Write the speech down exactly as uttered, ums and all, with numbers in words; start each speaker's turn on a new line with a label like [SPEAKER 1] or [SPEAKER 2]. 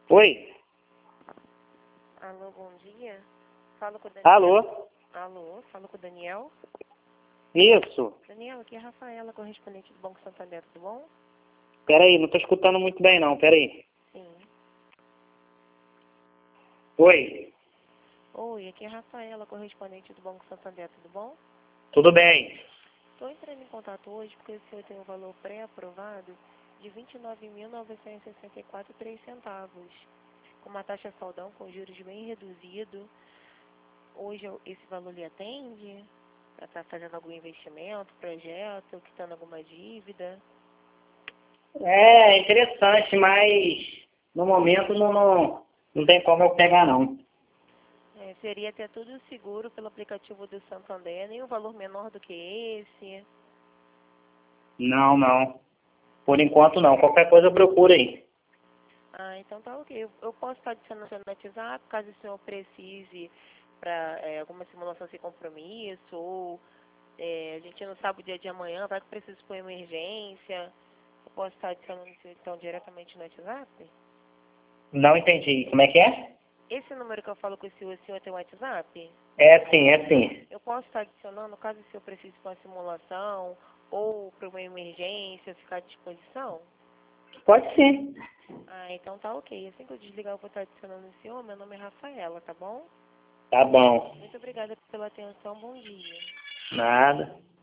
[SPEAKER 1] Oi.
[SPEAKER 2] Alô, bom dia. Falo com o Daniel.
[SPEAKER 1] Alô.
[SPEAKER 2] Alô, falo com o Daniel.
[SPEAKER 1] Isso.
[SPEAKER 2] Daniel, aqui é a Rafaela, correspondente do Banco Santander, tudo bom?
[SPEAKER 1] Peraí, não tô escutando muito bem não, peraí.
[SPEAKER 2] Sim.
[SPEAKER 1] Oi.
[SPEAKER 2] Oi, aqui é a Rafaela, correspondente do Banco Santander, tudo bom?
[SPEAKER 1] Tudo bem?
[SPEAKER 2] Estou entrando em contato hoje porque o senhor tem um valor pré-aprovado de vinte e nove mil novecentos e sessenta e quatro e três centavos, com uma taxa saldão com juros bem reduzido. Hoje eu- esse valor lhe atende? Para estar fazendo algum investimento, projeto, quitando alguma dívida?
[SPEAKER 1] É interessante, mas no momento não, não, não tem como eu pegar não.
[SPEAKER 2] É, seria ter tudo seguro pelo aplicativo do Santander, nem um valor menor do que esse.
[SPEAKER 1] Não, não. Por enquanto não. Qualquer coisa procura aí.
[SPEAKER 2] Ah, então tá ok. Eu, eu posso estar adicionando no WhatsApp, caso o senhor precise para alguma simulação sem compromisso, ou é, a gente não sabe o dia de amanhã, vai que precisa por emergência. Eu posso estar adicionando isso então diretamente no WhatsApp?
[SPEAKER 1] Não entendi. Como é que é?
[SPEAKER 2] Esse número que eu falo com o senhor, o senhor tem WhatsApp?
[SPEAKER 1] É sim, é sim.
[SPEAKER 2] Eu posso estar adicionando, caso o senhor precise para uma simulação ou para uma emergência, ficar à disposição?
[SPEAKER 1] Pode sim.
[SPEAKER 2] Ah, então tá ok. Assim que eu desligar, eu vou estar adicionando o senhor. Meu nome é Rafaela, tá bom?
[SPEAKER 1] Tá bom.
[SPEAKER 2] Muito obrigada pela atenção. Bom dia.
[SPEAKER 1] Nada.